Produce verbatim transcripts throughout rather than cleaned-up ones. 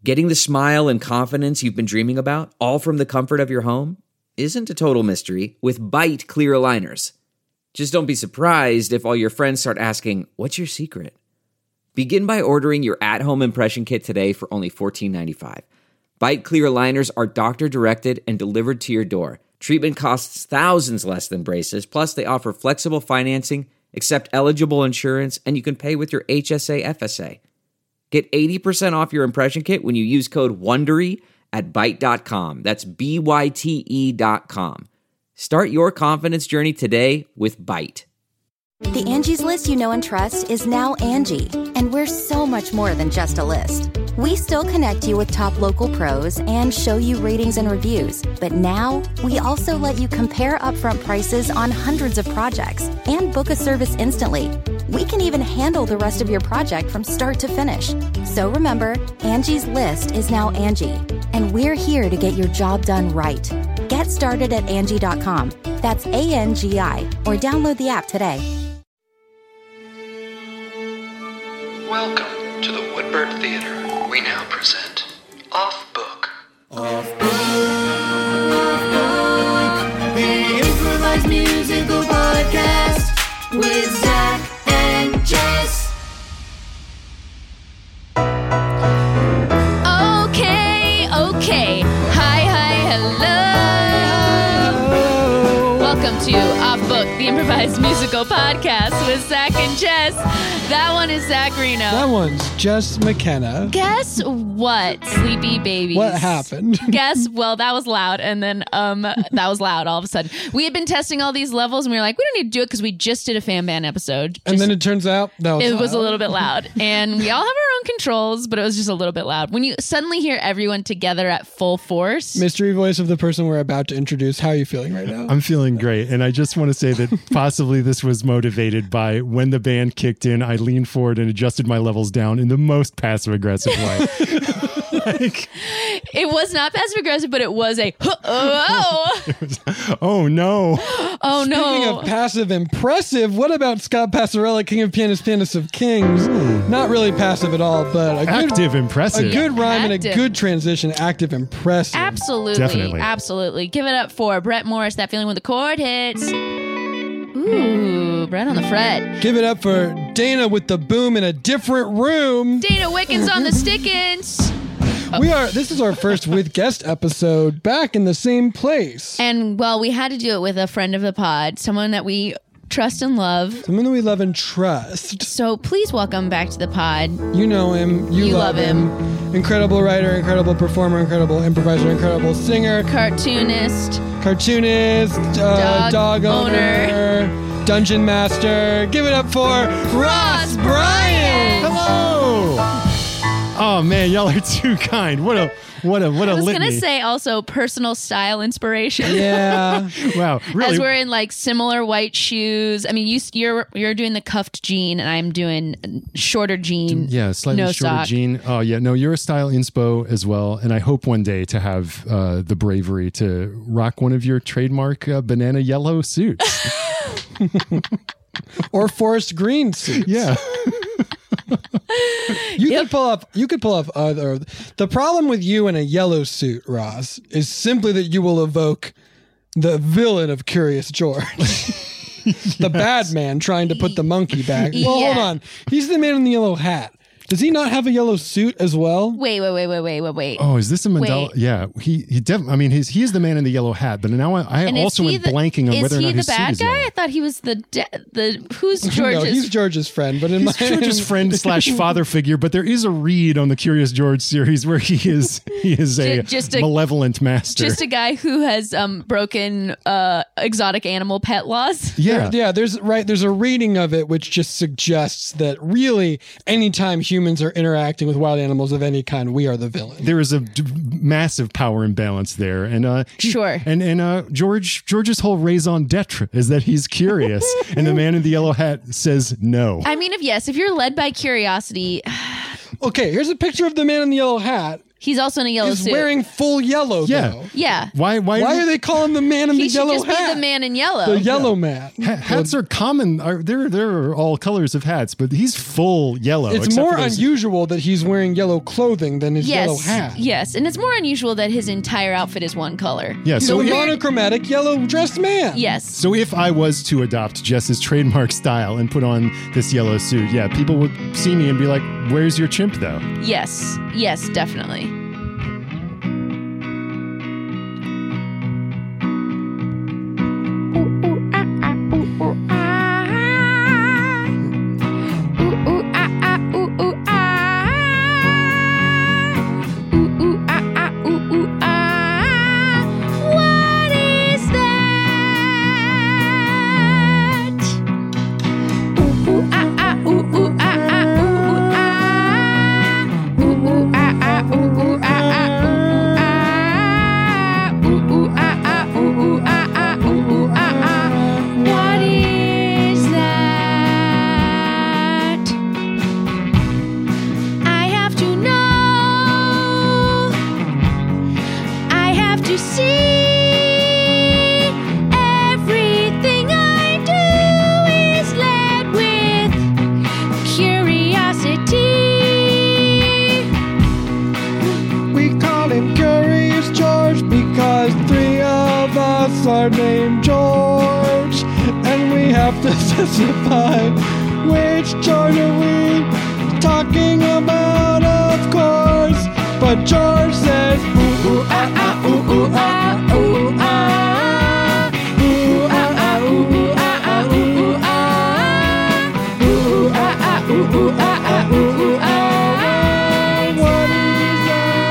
Getting the smile and confidence you've been dreaming about, all from the comfort of your home, isn't a total mystery with Byte clear aligners. Just don't be surprised if all your friends start asking, what's your secret? Begin by ordering your at-home impression kit today for only fourteen ninety-five. Byte clear aligners are doctor-directed and delivered to your door. Treatment costs thousands less than braces, plus they offer flexible financing, accept eligible insurance, and you can pay with your H S A F S A. Get eighty percent off your impression kit when you use code WONDERY at byte dot com. That's B Y T E dot com. Start your confidence journey today with Byte. The Angie's List you know and trust is now Angie, and we're so much more than just a list. We still connect you with top local pros and show you ratings and reviews, but now we also let you compare upfront prices on hundreds of projects and book a service instantly. We can even handle the rest of your project from start to finish. So remember, Angie's List is now Angie, and we're here to get your job done right. Get started at Angie dot com. That's A N G I, or download the app today. Welcome to the Woodbird Theater. We now present Off Book. Off Book, Off Book, the improvised musical podcast with Zach and Jess. Okay, okay. Hi, hi, hello. Welcome to Off Book, the improvised musical podcast with Zach and Jess. That one is Zach Reno. That one's Jess McKenna. Guess what, sleepy babies? What happened? Guess, well, that was loud, and then um, that was loud all of a sudden. We had been testing all these levels, and we were like, we don't need to do it because we just did a fan band episode. Just, and then it turns out that was it loud. was a little bit loud, and we all have our own controls, but it was just a little bit loud. When you suddenly hear everyone together at full force. Mystery voice of the person we're about to introduce. How are you feeling right now? I'm feeling great, and I just want to say that possibly this was motivated by when the band kicked in, I leaned forward and adjusted my levels down in the most passive-aggressive way. Like, it was not passive-aggressive, but it was a, oh, it was, oh no. Oh no. Speaking of passive impressive, what about Scott Passarella, King of Pianists, Pianist of Kings? Ooh. Not really passive at all, but a good, active impressive. A good rhyme active. And a good transition. Active impressive. Absolutely. Definitely. Absolutely. Give it up for Brett Morris, That Feeling When the Chord Hits. Ooh, Brett on the fret. Give it up for Dana with the boom in a different room. Dana Wickens on the stickins. Oh. We are. This is our first with guest episode back in the same place. And well, we had to do it with a friend of the pod, someone that we trust and love. Someone that we love and trust. So please welcome back to the pod. You know him. You, you love, love him. him. Incredible writer, incredible performer, incredible improviser, incredible singer, cartoonist, cartoonist, uh, dog, dog owner, owner, dungeon master. Give it up for Ross Bryant. Hello. Oh man, y'all are too kind. What a what a what a I was litany. gonna say also personal style inspiration. Yeah. Wow. Really. As we're in like similar white shoes. I mean, you you're you're doing the cuffed jean, and I'm doing shorter jean. Yeah, slightly no shorter sock. jean. Oh yeah, no, you're a style inspo as well, and I hope one day to have uh, the bravery to rock one of your trademark uh, banana yellow suits. Or forest green suits. Yeah. You Yep. could pull up. You could pull up other. The problem with you in a yellow suit, Ross, is simply that you will evoke the villain of Curious George, the yes. bad man trying to put the monkey back. Well, Yeah. hold on. He's the man in the yellow hat. Does he not have a yellow suit as well? Wait, wait, wait, wait, wait, wait, wait. Oh, is this a Mandela? Wait. Yeah, he he. Def- I mean, he's he is the man in the yellow hat. But now I, I And is also he went the- blanking on whether or not his Is he the bad suit is guy? yellow. I thought he was the de- the who's George's. No, he's George's friend. But in He's my George's friend slash father figure. But there is a read on the Curious George series where he is he is a, Just a- malevolent master. Just a guy who has um, broken uh, exotic animal pet laws. yeah. Yeah, there's right. There's a reading of it which just suggests that really, anytime humans are interacting with wild animals of any kind, we are the villain. There is a d- massive power imbalance there, and uh, he- Sure. and and uh, George George's whole raison d'être is that he's curious, and the man in the yellow hat says no. I mean, if yes, if you're led by curiosity, Okay, here's a picture of the man in the yellow hat. He's also in a yellow He's suit. wearing full yellow, Yeah. though. yeah. Why? Why? Why are they calling the man in He the should yellow just hat? be the man in yellow. The yellow man. Ha- hats are common. Are there? There are all colors of hats, but he's full yellow. It's except more for those- unusual that he's wearing yellow clothing than his yes. yellow hat. Yes. And it's more unusual that his entire outfit is one color. Yeah. He's So a if, monochromatic yellow dressed man. Yes. so if I was to adopt Jess's trademark style and put on this yellow suit, yeah, people would see me and be like, "Where's your chimp, though?" Yes. Yes, definitely. Are named George, and we have to specify which George are we talking about, of course. But George says, ooh, ooh, ah, ah, ooh, ooh, ah, ah, ooh, ah, ooh, ah, ah, ooh, ooh, ah, ah, ooh, ooh, ah, ooh, ah, ah, ooh, ooh, ah, ah, ooh, ooh, ah. What is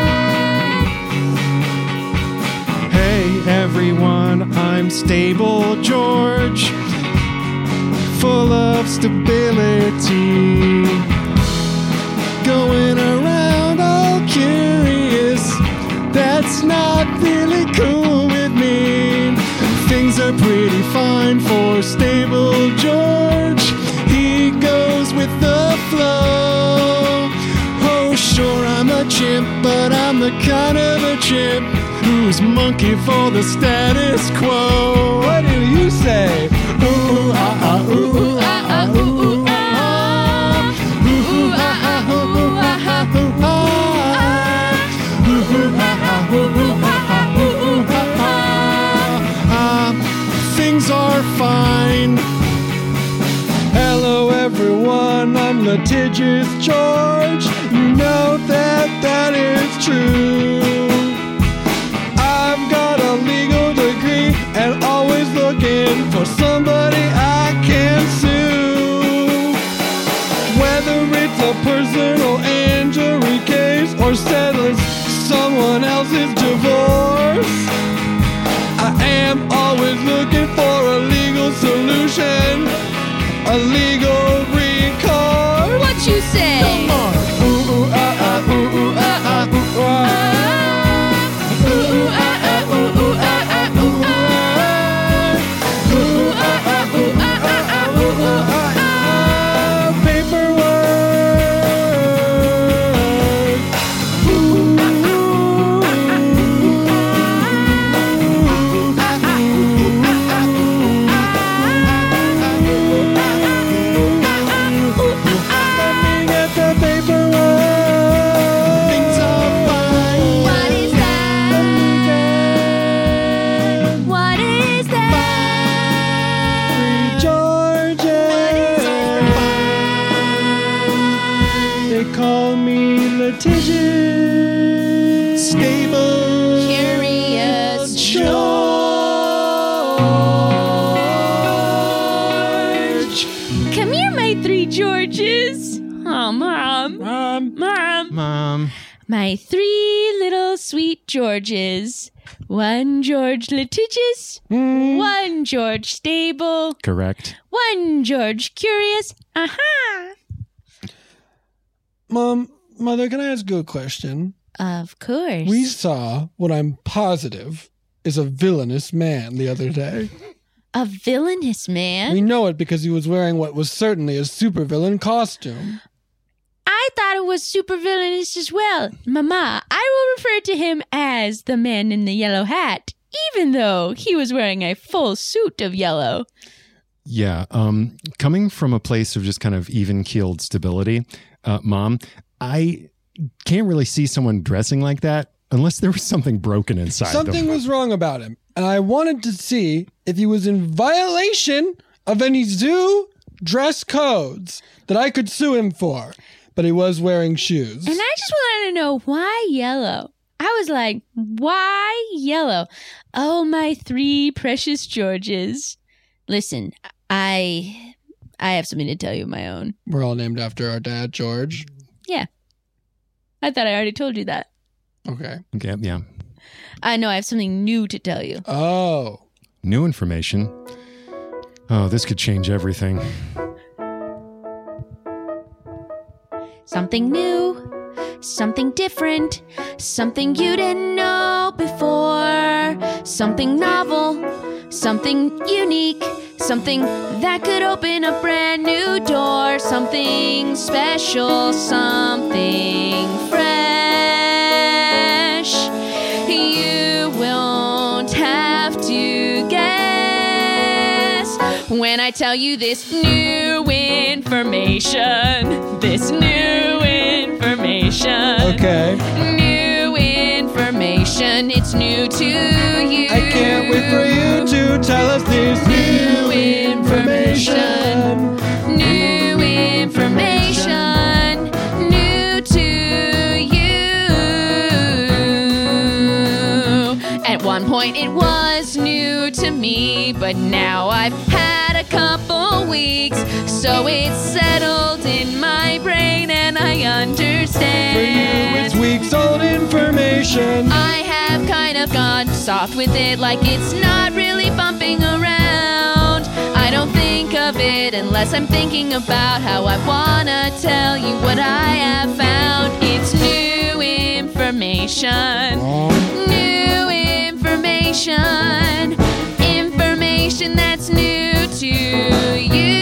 that? Hey everyone, I'm Stable George, full of stability, going around all curious. That's not really cool with me. Things are pretty fine for Stable George. He goes with the flow. Oh, sure, I'm a chimp, but I'm the kind of a chimp who's monkey for the status quo. What do you say? Ooh, ah, ah, ooh, ooh, ah, ah, ooh, ooh, ah, ooh, ooh, ah, ah, ooh, ooh, ah, ah, ooh, ah, ooh, ooh, ah, ah, ooh, ooh, ah, ah, ooh, ooh, ah, ah. Things are fine. Hello everyone, I'm Litigious George. You know that that is true. I've got a legal degree and always looking for somebody I can sue. Whether it's a personal injury case or settles someone else's divorce, I am always looking for a legal solution, a legal recourse. What you say? Come on. Ooh, ooh, ah, ah, ooh, ooh, ah, ah, ooh, ah. Ooh, ooh, ah, ah, ooh, ooh, ah, ah, ooh, ah. Ooh, ah, ah, ooh, ah, ah, ah, ooh, ooh, ah, ah. Paperwork. Ooh, ah, ah, ooh, ah, ah, ooh, ah, ah, ooh, ah, ah, ooh, ah. Let me get the paperwork. Things are fine. What is that? Let me get What is that? three Georges. They call me litigious. Stable. Curious George. Come here, my three Georges. Oh, Mom. Um, Mom. Mom. My three little sweet Georges. One George litigious, one George stable, Correct. one George curious. Aha! Mom, Mother, can I ask you a question? Of course. We saw what I'm positive is a villainous man the other day. A villainous man? We know it because he was wearing what was certainly a supervillain costume. I thought it was super villainous as well. Mama, I will referred to him as the man in the yellow hat, even though he was wearing a full suit of yellow. Yeah. Um, coming from a place of just kind of even-keeled stability, uh, Mom, I can't really see someone dressing like that unless there was something broken inside Something them. was wrong about him, and I wanted to see if he was in violation of any zoo dress codes that I could sue him for. But he was wearing shoes. And I just wanted to know why yellow. I was like, why yellow? Oh, my three precious Georges. Listen, I I have something to tell you of my own. We're all named after our dad, George. Yeah. I thought I already told you that. Okay. Okay, yeah. I know I have something new to tell you. Oh. New information. Oh, this could change everything. Something new, something different, something you didn't know before, something novel, something unique, something that could open a brand new door, something special, something fresh. You won't have to guess when I tell you this new information. This new information. Okay. New information. It's new to you. I can't wait for you to tell us this New information. New information. New to you. At one point it was new to me, but now I've had a couple weeks, so it's settled in my brain and I understand. For you, it's weeks old information. I have kind of gone soft with it, like it's not really bumping around. I don't think of it unless I'm thinking about how I wanna tell you what I have found. It's new information. New information. Information that's new to you.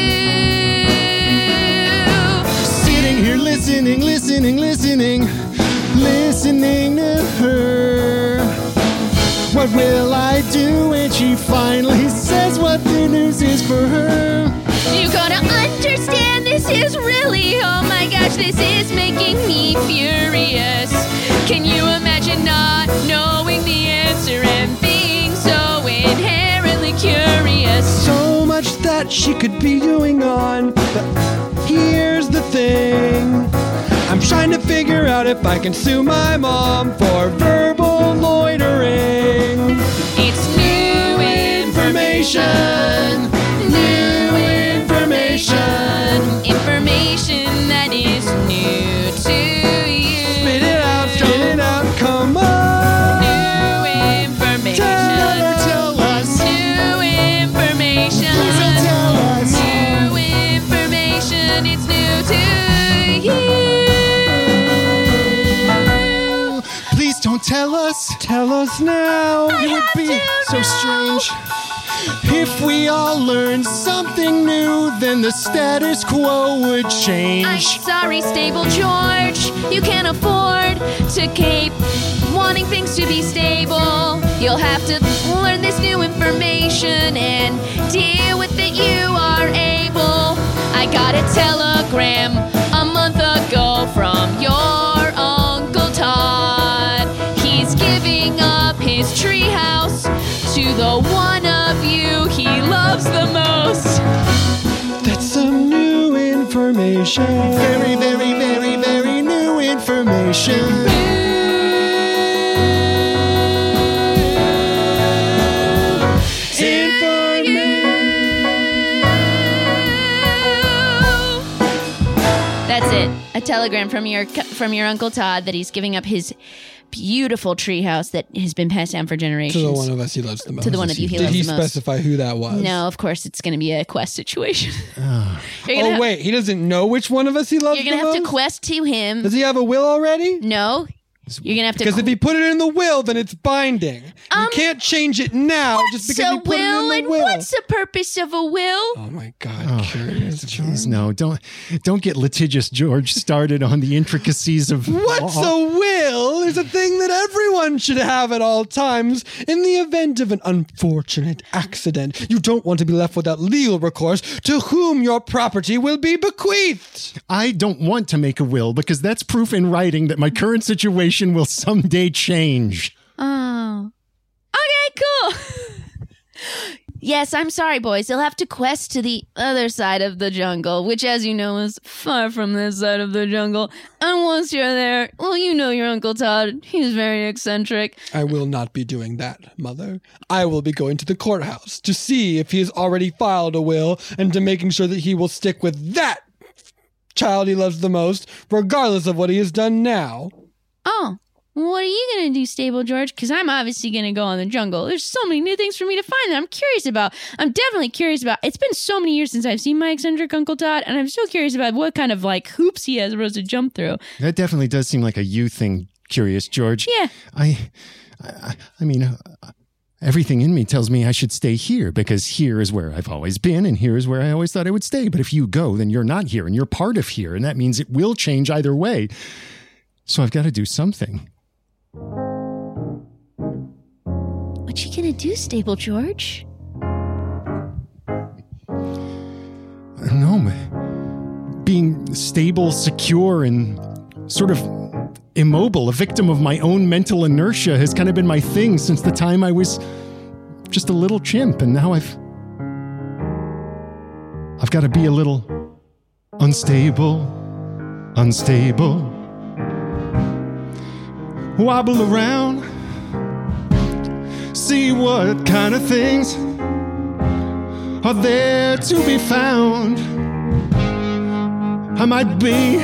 Sitting here listening, listening, listening, listening to her. What will I do when she finally says what the news is for her? You gotta understand, this is really, oh my gosh, this is making me furious. Can you imagine not knowing the answer and being so inherently curious? So much that she could be doing on. But here's the thing. I'm trying to figure out if I can sue my mom for verbal loitering. It's new information. New information. Information that is new to you. Spit it out, spit it out, come on. New information. Tell us. New information. Please don't tell us. New information. It's new to you. Please don't tell us. Tell us now. It would be so strange if we all learned something new, then the status quo would I'm change. sorry, Stable George. You can't afford to keep wanting things to be stable. You'll have to learn this new information and deal with it. You are able. I got a telegram a month ago from your Uncle Todd. He's giving up his treehouse to the one of you he loves the most. That's some new information. Very, very, very, very new information. That's it. A telegram from your from your Uncle Todd that he's giving up his beautiful treehouse that has been passed down for generations. To the one of us he loves the most. To the one of you he Did loves he the most. specify who that was? No, of course it's going to be a quest situation. You're Oh, gonna have, wait. He doesn't know which one of us he loves You're going the to have to most? quest to him. Does he have a will already? No. You're going to have to Because if he put it in the will, then it's binding. Um, you can't change it now just because a he put will it in and the will. what's the purpose of a will? Oh my God, curious Please, no, don't don't get litigious George started on the intricacies of What's a will is a thing that everyone should have at all times in the event of an unfortunate accident. You don't want to be left without legal recourse to whom your property will be bequeathed. I don't want to make a will because that's proof in writing that my current situation will someday change. Oh. Okay, cool. Yes, I'm sorry, boys. You'll have to quest to the other side of the jungle, which, as you know, is far from this side of the jungle. And once you're there, well, you know your Uncle Todd. He's very eccentric. I will not be doing that, Mother. I will be going to the courthouse to see if he has already filed a will and to making sure that he will stick with that child he loves the most, regardless of what he has done now. Oh. What are you going to do, Stable George? Because I'm obviously going to go in the jungle. There's so many new things for me to find that I'm curious about. I'm definitely curious about. It's been so many years since I've seen my eccentric Uncle Todd, and I'm so curious about what kind of like hoops he has supposed to jump through. That definitely does seem like a you thing, Curious George. Yeah. I, I, I mean, uh, everything in me tells me I should stay here because here is where I've always been and here is where I always thought I would stay. But if you go, then you're not here and you're part of here, and that means it will change either way. So I've got to do something. What you gonna do, Stable George? I don't know, man. Being stable, secure, and sort of immobile, a victim of my own mental inertia, has kind of been my thing since the time I was just a little chimp, and now I've I've got to be a little unstable, unstable. Wobble around, see what kind of things are there to be found. I might be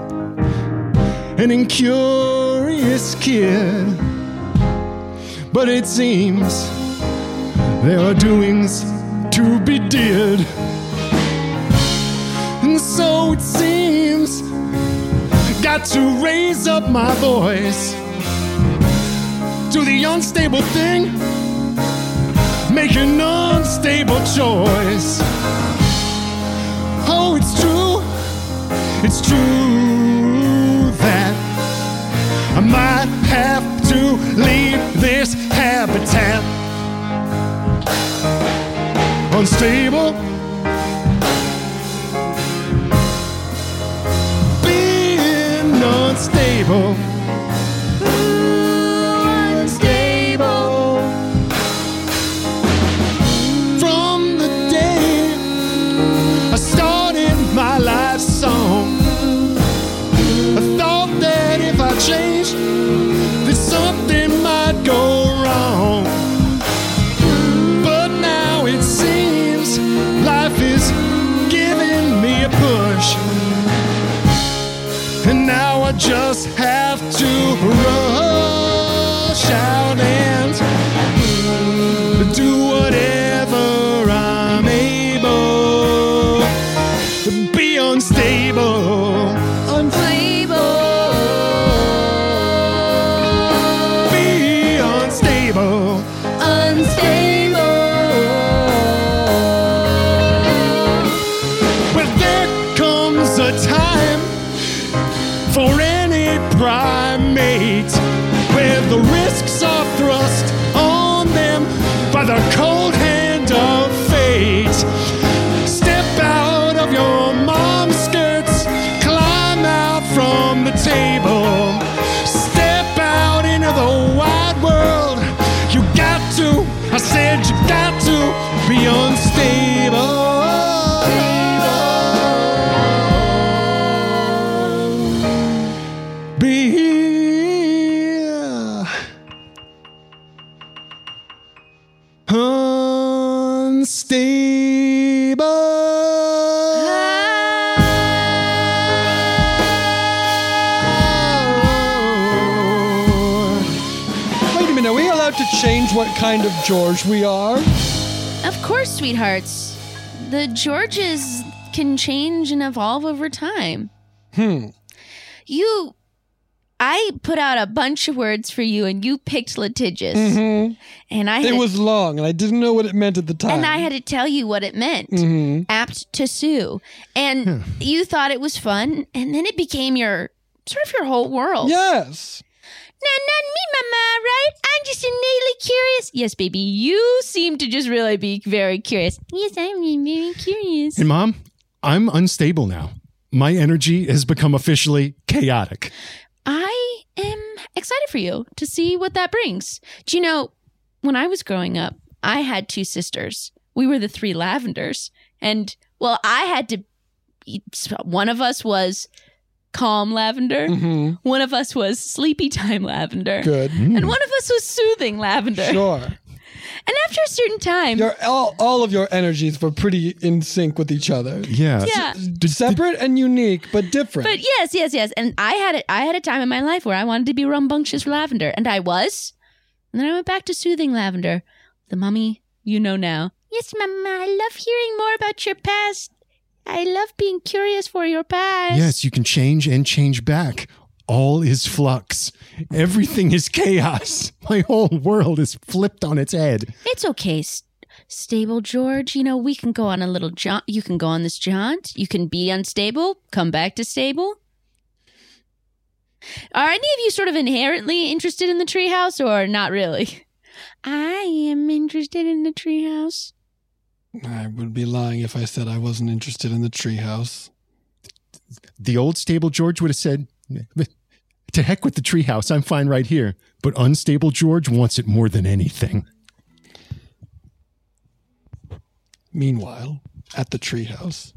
an incurious kid, but it seems there are doings to be did. And so it seems got to raise up my voice to the unstable thing, make an unstable choice. Oh, it's true, it's true that I might have to leave this habitat. Unstable, being unstable. Change, that something might go wrong. But now it seems life is giving me a push, and now I just have to rush out and do whatever I'm able to be unstable. Unstable. Primate, where the risks are thrust on them by the cold hand of fate. Step out of your mom's skirts, climb out from the table, step out into the wide world. You got to, I said you got to be unstable. Change what kind of George we are? Of course, sweethearts. The Georges can change and evolve over time. Hmm. You... I put out a bunch of words for you, and you picked litigious. Mm-hmm. And I it had was to, long, and I didn't know what it meant at the time. And I had to tell you what it meant. Mm-hmm. Apt to sue. And Yeah. you thought it was fun, and then it became your... sort of your whole world. Yes. Nah, not me, Mama, right? I'm just innately curious. Yes, baby, you seem to just really be very curious. Yes, I'm very curious. And Mom, I'm unstable now. My energy has become officially chaotic. I am excited for you to see what that brings. Do you know, when I was growing up, I had two sisters. We were the three Lavenders. And, well, I had to, one of us was calm lavender. Mm-hmm. One of us was sleepy time lavender. Good. And one of us was soothing lavender. Sure. And after a certain time, Your all, all of your energies were pretty in sync with each other. Yeah. yeah. Separate and unique, but different. But yes, yes, yes. And I had it. I had a time in my life where I wanted to be rambunctious lavender, and I was. And then I went back to soothing lavender. The mummy you know now. Yes, Mama. I love hearing more about your past. I love being curious for your past. Yes, you can change and change back. All is flux. Everything is chaos. My whole world is flipped on its head. It's okay, S- Stable George. You know, we can go on a little jaunt. You can go on this jaunt. You can be unstable, come back to stable. Are any of you sort of inherently interested in the treehouse or not really? I am interested in the treehouse. I would be lying if I said I wasn't interested in the treehouse. The old Stable George would have said, to heck with the treehouse, I'm fine right here. But Unstable George wants it more than anything. Meanwhile, at the treehouse.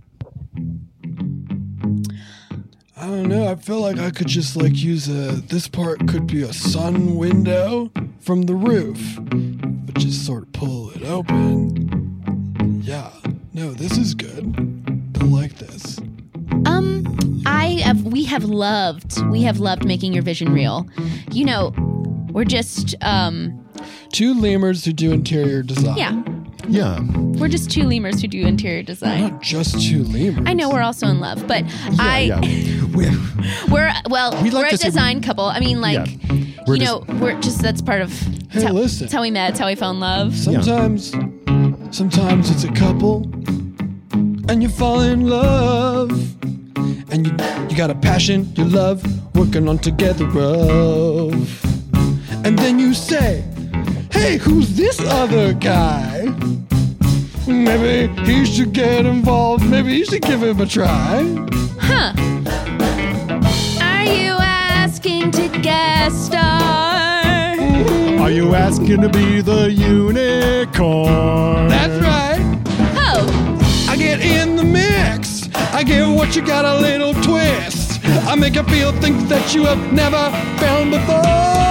I don't know, I feel like I could just like use a, this part could be a sun window from the roof. But just sort of pull it open. Yeah, no, this is good. I like this. Um, I have, we have loved, we have loved making your vision real. You know, we're just, um, Two lemurs who do interior design. yeah, Yeah. we're just two lemurs who do interior design. Not just two lemurs. I know we're also in love, but I, Yeah. We're, we're, well, We'd like we're to a say we- design couple. I mean, like, Yeah. We're you just- know, we're just, that's part of, Hey, it's how, listen. it's how we met, it's how we fell in love. Sometimes, sometimes it's a couple, and you fall in love, and you you got a passion, you love working on together of, and then you say, "Hey, who's this other guy? Maybe he should get involved. Maybe you should give him a try." Huh. Are you asking to guest star? Are you asking to be the unicorn? That's right. Oh, I get in the mix. I give what you got a little twist. I make you feel things that you have never found before.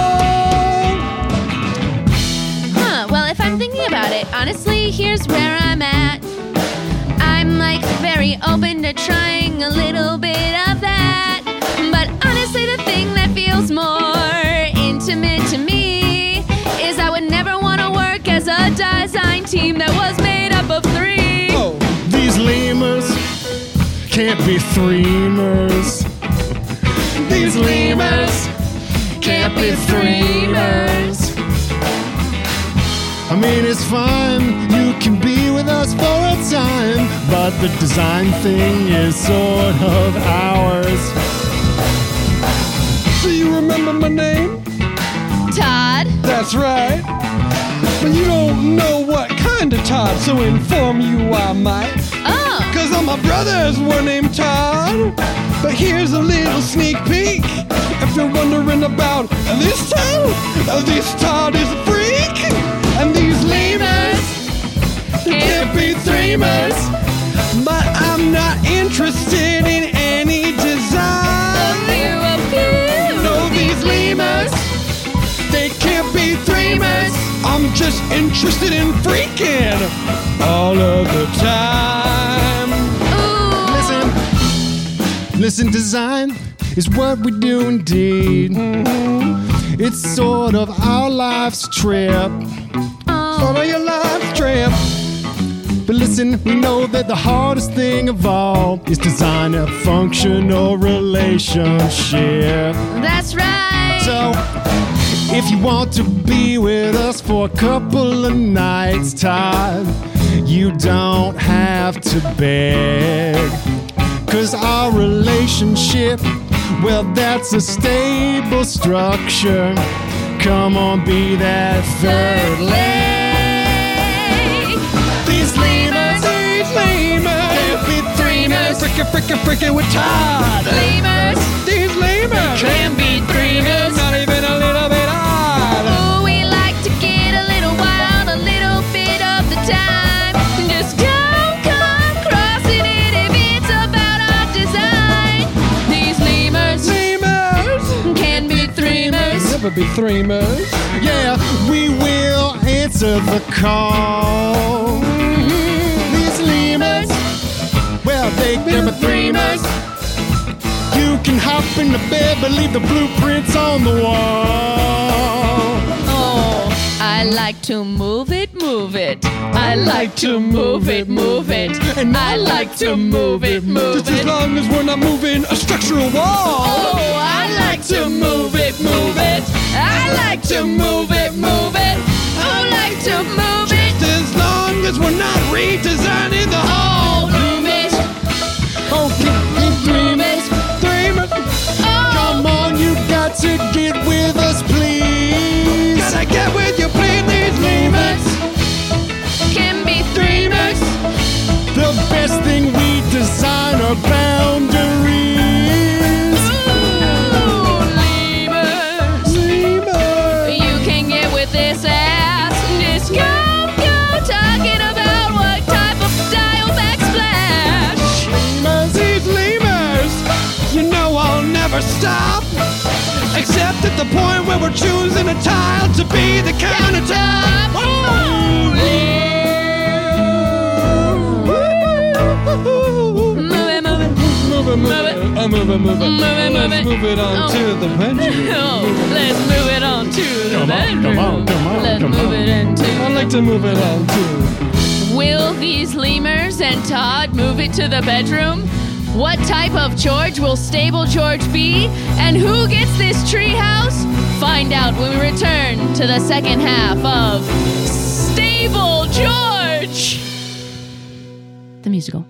huh. Well, if I'm thinking about it, honestly, here's where I'm at. I'm like very open to trying a little bit of that. But honestly, the thing that feels more intimate to me is I would never want to work as a design team that was made up of three. Oh, These lemurs can't be threemers. These lemurs can't be threemers. I mean, it's fine, you can be with us for a time, but the design thing is sort of ours. do you remember my name? Todd. That's right. But you don't know what kind of Todd, so inform you I might. Oh. Cause all my brothers were named Todd. But here's a little sneak peek. If you're wondering about this Todd, uh, this Todd is a freak. And these lemurs can't be threemers. But I'm not interested in any design. No, these lemurs, they can't be threemers. I'm just interested in freaking all of the time. Listen, listen, design is what we do indeed. It's sort of our life's trip. Sort of your life's trip. But listen, we know that the hardest thing of all is design a functional relationship. That's right. So, if you want to be with us for a couple of nights, Todd, you don't have to beg. Cause our relationship Well, that's a stable structure. Come on, be that third leg. These lemurs, these lemurs, can't be dreamers. Frickin', frickin', frickin' with Todd. Lemurs These lemurs can be dreamers. not even a little bit odd. Ooh, we like to get a little wild, a little bit of the time. Just don't come crossing it if it's about our design. These lemurs Lemurs can be dreamers. Never be dreamers. Yeah, we will answer the call. These lemurs, well, they can be dreamers. You can hop in the bed, but leave the blueprints on the wall. Oh, I like to move it, move it. I like to move it, move it. And I like to move it, move Just as it. long as we're not moving a structural wall. Oh, I like to move it, move it. I like to move it, move it. I like to move it. Just as long as we're not redesigning the whole. Move it, Okay, move it. Dreamers. Oh, come on, you got to get with us, please. Gotta get with you, please. These lemurs. can be dreamers. The best thing we design are boundaries. Ooh, lemurs. Lemurs. You can get with this ass. Just go, go, talking about what type of style backsplash. These lemurs. You know I'll never stop. Except at the point where we're choosing a tile to be the countertop. Oh, move it, move it. Move it, move Move it. it. Uh, move it, move it. Move it, move Let's it. move it on Oh. to the bedroom. Oh, let's move it on to the Come on, bedroom. come on, come on, Let's come move on. it into. I'd like to move it on too. Will these lemurs and Todd move it to the bedroom? What type of George will Stable George be? And who gets this treehouse? Find out when we return to the second half of Stable George. The musical.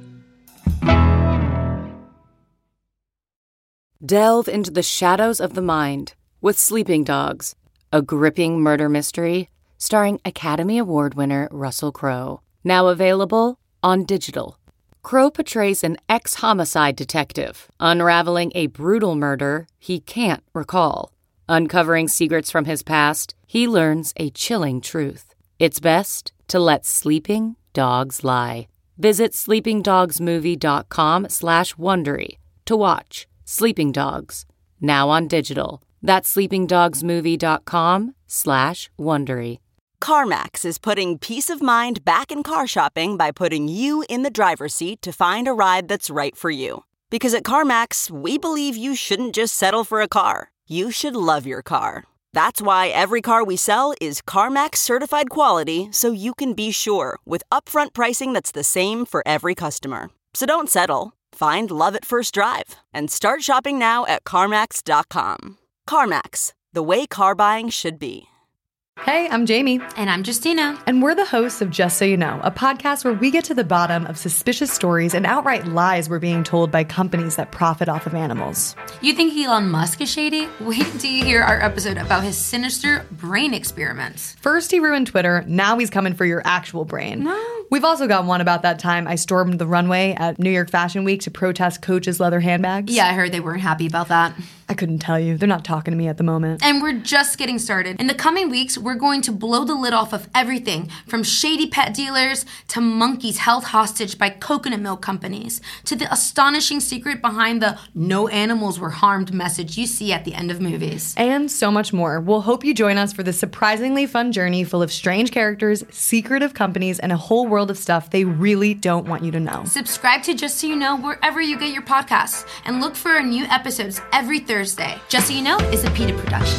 Delve into the shadows of the mind with Sleeping Dogs, a gripping murder mystery starring Academy Award winner Russell Crowe. Now available on digital. Crowe portrays an ex-homicide detective unraveling a brutal murder he can't recall. Uncovering secrets from his past, he learns a chilling truth. It's best to let sleeping dogs lie. Visit sleepingdogsmovie.com slash Wondery to watch Sleeping Dogs, now on digital. That's sleepingdogsmovie.com slash Wondery. CarMax is putting peace of mind back in car shopping by putting you in the driver's seat to find a ride that's right for you. Because at CarMax, we believe you shouldn't just settle for a car. You should love your car. That's why every car we sell is CarMax certified quality, so you can be sure with upfront pricing that's the same for every customer. So don't settle. Find love at first drive and start shopping now at CarMax dot com. CarMax, the way car buying should be. Hey, I'm Jamie. And I'm Justina. And we're the hosts of Just So You Know, a podcast where we get to the bottom of suspicious stories and outright lies we're being told by companies that profit off of animals. You think Elon Musk is shady? Wait until you hear our episode about his sinister brain experiments. First he ruined Twitter, now he's coming for your actual brain. No. We've also got one about that time I stormed the runway at New York Fashion Week to protest Coach's leather handbags. Yeah, I heard they weren't happy about that. I couldn't tell you. They're not talking to me at the moment. And we're just getting started. In the coming weeks, we're going to blow the lid off of everything from shady pet dealers to monkeys held hostage by coconut milk companies to the astonishing secret behind the no animals were harmed message you see at the end of movies. And so much more. We'll hope you join us for this surprisingly fun journey full of strange characters, secretive companies, and a whole world of stuff they really don't want you to know. Subscribe to Just So You Know wherever you get your podcasts and look for our new episodes every Thursday. Just So You Know is a PETA production.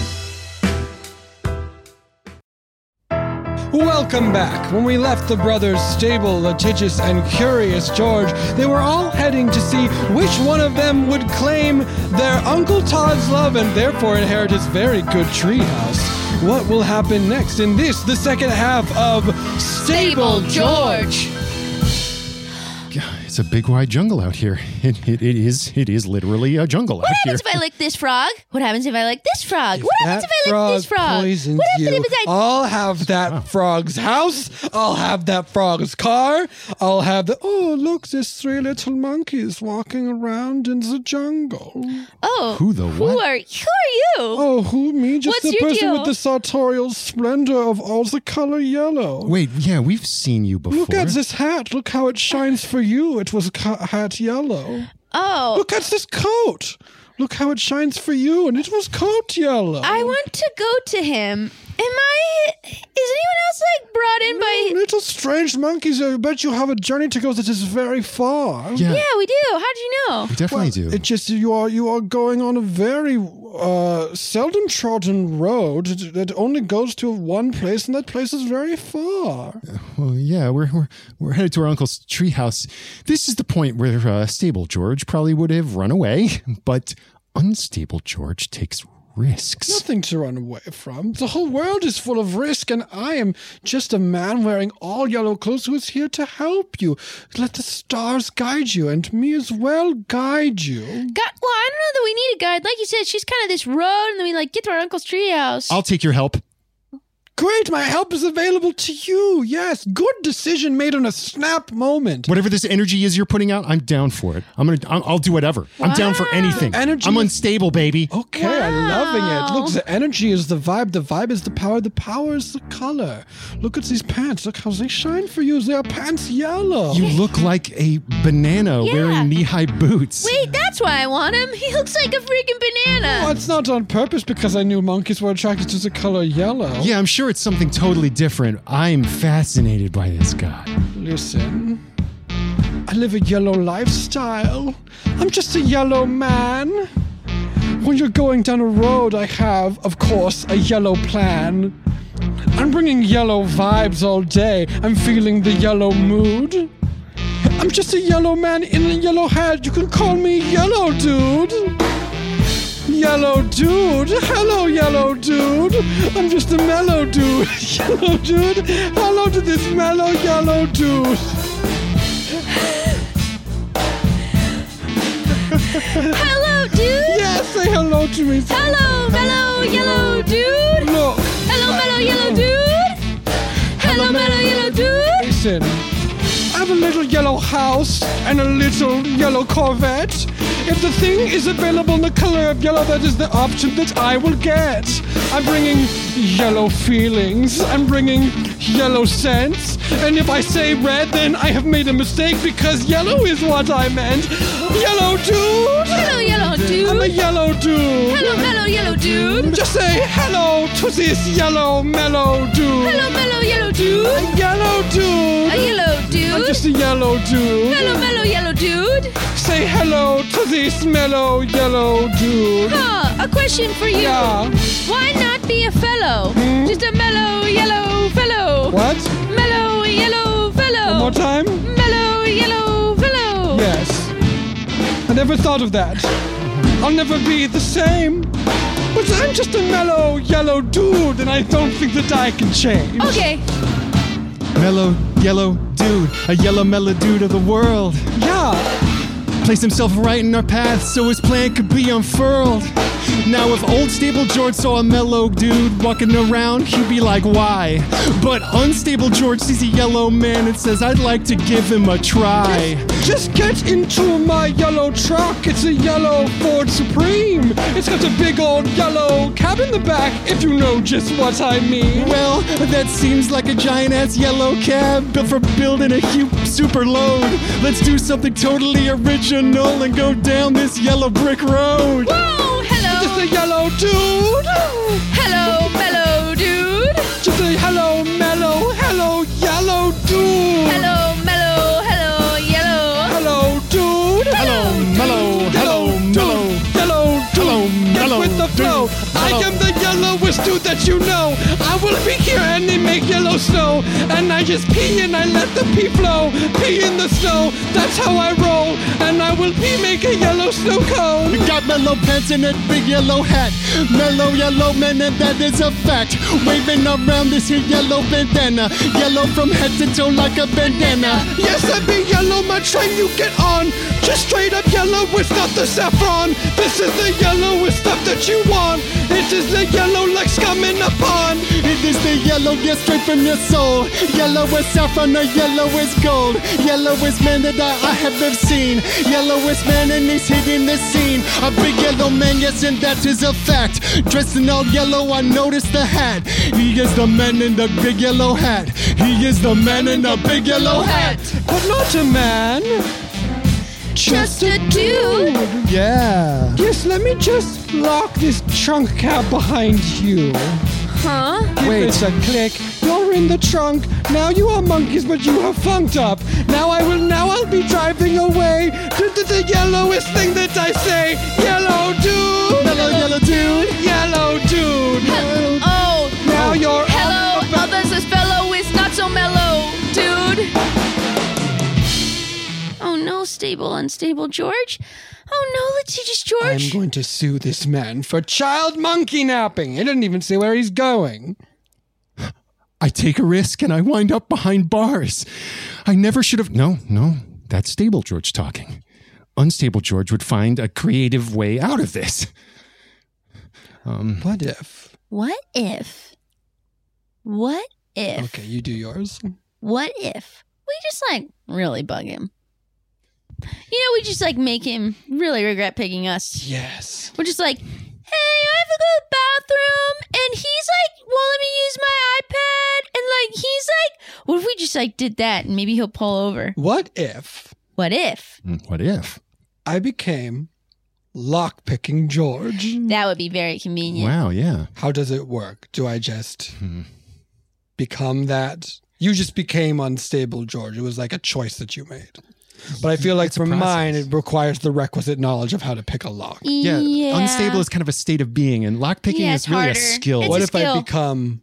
Welcome back. When we left the brothers Stable, Litigious, and Curious George, they were all heading to see which one of them would claim their Uncle Todd's love and therefore inherit his very good treehouse. What will happen next in this, the second half of Stable, Stable George. God, It's a big wide jungle out here. It, it, it is it is literally a jungle What out happens here. if I lick this frog? What happens if I lick this frog? What happens That if I lick this frog? poisons What happens you. if I... I'll have that frog's house. I'll have that frog's car. I'll have the. Oh, look, there's three little monkeys walking around in the jungle. Oh, Who the who what? are who are you? Oh, who me? Just What's the your person deal? with the sartorial splendor of all the color yellow. Wait, yeah, we've seen you before. Look at this hat. Look how it shines for you. It was ca- hat yellow. Oh, Look at this coat. Look how it shines for you, and it was coat yellow. I want to go to him. Am I? Is anyone else like brought in by? Little strange monkeys. I bet you have a journey to go that is very far. Yeah, Yeah, we do. How did you know? we definitely do. It just you are you are going on a very uh, seldom trodden road that only goes to one place, and that place is very far. Well, yeah, we're, we're we're headed to our uncle's treehouse. This is the point where uh, Stable George probably would have run away, but Unstable George takes risks. Nothing to run away from. The whole world is full of risk, and I am just a man wearing all yellow clothes who is here to help you. Let the stars guide you, and me as well guide you. God, well, I don't know that we need a guide. Like you said, she's kind of this road, and then we like get to our uncle's treehouse. I'll take your help. Great, my help is available to you. Yes, good decision made on a snap moment. Whatever this energy is you're putting out, I'm down for it. I'm gonna. I'll, I'll do whatever. I'm down for anything. Energy I'm is- unstable, baby. Okay, I'm loving it. Look, the energy is the vibe. The vibe is the power. The power is the color. Look at these pants. Look how they shine for you. They are pants yellow. You look like a banana Yeah. wearing knee-high boots. Wait, that's why I want him. He looks like a freaking banana. Oh, it's not on purpose because I knew monkeys were attracted to the color yellow. Yeah, I'm sure it's something totally different. I'm fascinated by this guy. Listen, I live a yellow lifestyle. I'm just a yellow man. When you're going down a road, I have, of course, a yellow plan. I'm bringing yellow vibes all day. I'm feeling the yellow mood. I'm just a yellow man in a yellow hat. You can call me Yellow Dude. Yellow Dude. Hello, Yellow Dude. I'm just a mellow dude. Yellow Dude. Hello to this mellow yellow dude. Hello, dude. Yeah, say hello to me. Hello, mellow yellow dude. Look. Hello, mellow yellow dude. Hello, mellow yellow dude. Listen, I have a little yellow house and a little yellow Corvette. If the thing is available in the color of yellow, that is the option that I will get. I'm bringing yellow feelings. I'm bringing yellow scents. And if I say red, then I have made a mistake because yellow is what I meant. Yellow dude. Hello, yellow dude. I'm a yellow dude. Hello, mellow yellow dude. Just say hello to this yellow mellow dude. Hello, mellow yellow dude. A yellow dude. A yellow dude. I'm just a yellow dude. Hello, mellow yellow dude. Say hello to this mellow yellow dude. Huh, a question for you. Yeah. Why not be a fellow? Just a mellow yellow fellow. What? Mellow yellow fellow. One more time? Mellow yellow fellow. Yes. I never thought of that. I'll never be the same. But I'm just a mellow yellow dude, and I don't think that I can change. Okay. Mellow yellow dude, a yellow mellow dude of the world. Yeah. Placed himself right in our path so his plan could be unfurled. Now if old Stable George saw a mellow dude walking around, he'd be like, why? But Unstable George sees a yellow man and says, I'd like to give him a try. Just get into my yellow truck. It's a yellow Ford Supreme. It's got a big old yellow cab in the back, if you know just what I mean. Well, that seems like a giant-ass yellow cab built for building a huge super load. Let's do something totally original and go down this yellow brick road. Whoa, hello. Just a yellow dude. Hello, mellow dude. Just a hello, mellow, hello, yellow dude. Hello, mellow, hello, yellow. Hello, dude. Hello, mellow, hello, mellow. Yellow dude. Hello, Get mellow with the flow. dude. I Hello. am the yellowest dude that let you know I will be here and they make yellow snow. And I just pee and I let the pee flow. Pee in the snow, that's how I roll. And I will pee make a yellow snow cone. You got mellow pants and a big yellow hat. Mellow yellow man, and that is a fact. Waving around this here yellow bandana. Yellow from head to toe like a bandana. Yes, I be yellow, my train you get on. Just straight up yellow without the saffron. This is the yellowest stuff that you want. It is the yellow like scum in a pond. It is the yellow, yes, straight from your soul. Yellow is saffron, or yellow is gold. Yellowest man that I, I have ever seen. Yellowest man and he's hitting the scene. A big yellow man, yes, and that is a fact. Dressed in all yellow, I noticed the hat. He is the man in the big yellow hat. He is the man in the big yellow hat. But not a man. Just a dude. Yeah. Yes, let me just lock this trunk cab behind you. Huh? Give Wait. it a click. You're in the trunk. Now you are monkeys, but you have funked up. Now I will. Now I'll be driving away to the, the yellowest thing that I say. Yellow dude. Yellow, yellow dude. Yellow dude. Oh. Now you're. Hello, on the- others as fellow is not so mellow, dude. Oh no, stable, unstable George. Oh no, litigious George. I'm going to sue this man for child monkey napping. He didn't even say where he's going. I take a risk and I wind up behind bars. I never should have. No, no, that's stable George talking. Unstable George would find a creative way out of this. Um, What if? What if? What if? Okay, you do yours. What if we just like really bug him? You know, we just like make him really regret picking us. Yes. We're just like, hey, I have to go to the bathroom, and he's like, won't let me use my iPad, and like, he's like, what if we just like did that, and maybe he'll pull over? What if What if? what if? I became lockpicking George? That would be very convenient. Wow, yeah. How does it work? Do I just become that? You just became unstable George. It was like a choice that you made. But I feel like It's a for process. mine, it requires the requisite knowledge of how to pick a lock. Yeah, Yeah. unstable is kind of a state of being, and lockpicking Yeah, is it's really harder. a skill. It's What a if I skill. become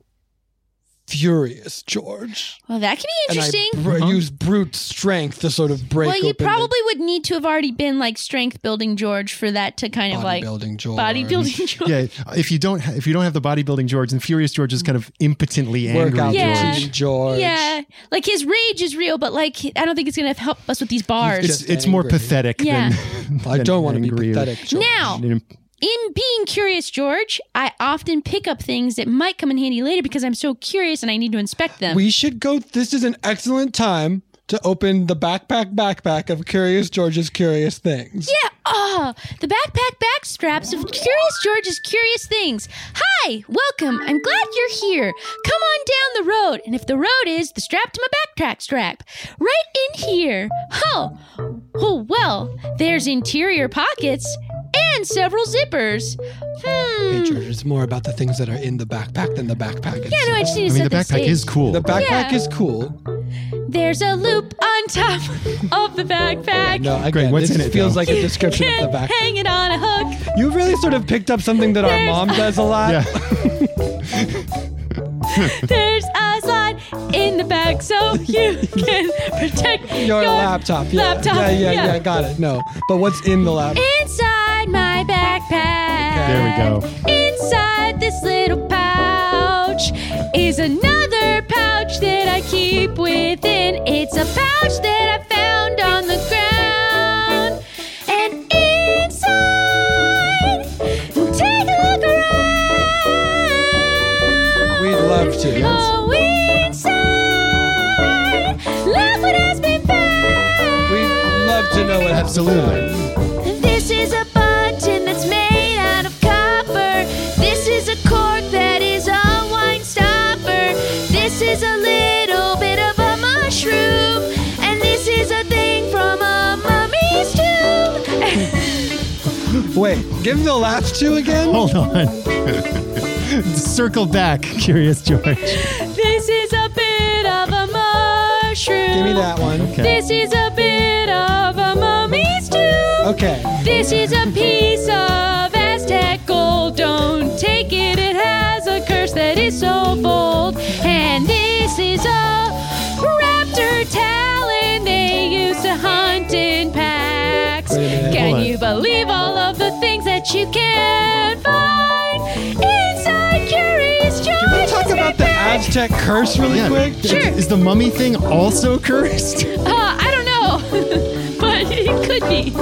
furious George? Well, that could be And I interesting. br- Uh-huh. use brute strength to sort of break Well, you open probably would need to have already been like strength building George for that to kind the of like bodybuilding George. bodybuilding George. Yeah, if you don't ha- if you don't have the bodybuilding George, then Furious George is kind of impotently angry Workout Yeah. routine George. Yeah, like his rage is real, but like I don't think it's gonna help us with these bars. It's Just it's more angry. pathetic Yeah. than, I than don't want to be angry or- pathetic George. Now, in being curious, George, I often pick up things that might come in handy later because I'm so curious and I need to inspect them. We should go. This is an excellent time to open the backpack backpack of Curious George's Curious Things. yeah, oh, the backpack back straps of Curious George's Curious Things. Hi, welcome. I'm glad you're here. Come on down the road, and if the road is the strap to my backpack strap, right in here. Oh, oh well, there's interior pockets and several zippers. Hmm. Hey, George, it's more about the things that are in the backpack than the backpack itself. Yeah, no, I just need to I mean, set the backpack stage. is cool. The backpack Yeah. is cool. There's a loop on top of the backpack. No, I Great, get it. what's This in it, feels though? like a description of Can't the backpack. hang it on a hook. You really sort of picked up something that our There's- mom does a lot. yeah. There's a slide in the back so you can protect Your, laptop. Yeah. laptop. Yeah, yeah, yeah, got it. No. But what's in the laptop? Inside my backpack. There we go. Inside this little pouch is another pouch that I keep within. It's a pouch that I found on the ground. And inside, take a look around. We'd love to. Oh, inside, look what has been found. We'd love to know what Absolutely. This is a button that's made out of copper. This is a cork that is a wine stopper. This is a little bit of a mushroom. And this is a thing from a mummy's tomb. Wait, give the last two again? Hold on. Circle back, Curious George. This is a bit of a mushroom. Give me that one. Okay. This is a bit of a mummy's tomb. Okay. This is a piece of Aztec gold. Don't take it, it has a curse that is so bold. And this is a raptor talon. They used to hunt in packs. Can you believe all of the things that you can find inside Curious George? Can we talk about the Aztec curse really Yeah. quick? Sure. Is the mummy thing also cursed? Uh, I don't know, but it could be.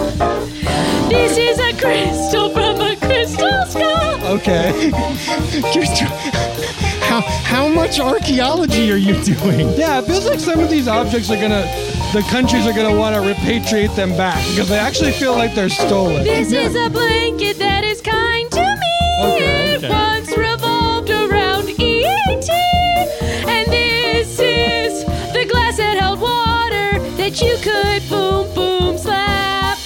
This is a crystal from a crystal skull. Okay. Just- how how much archaeology are you doing? Yeah, it feels like some of these objects are gonna, the countries are gonna want to repatriate them back because they actually feel like they're stolen. This is a blanket that is kind to me. Okay. It once revolved around E T. And this is the glass that held water that you could boom, boom, slap.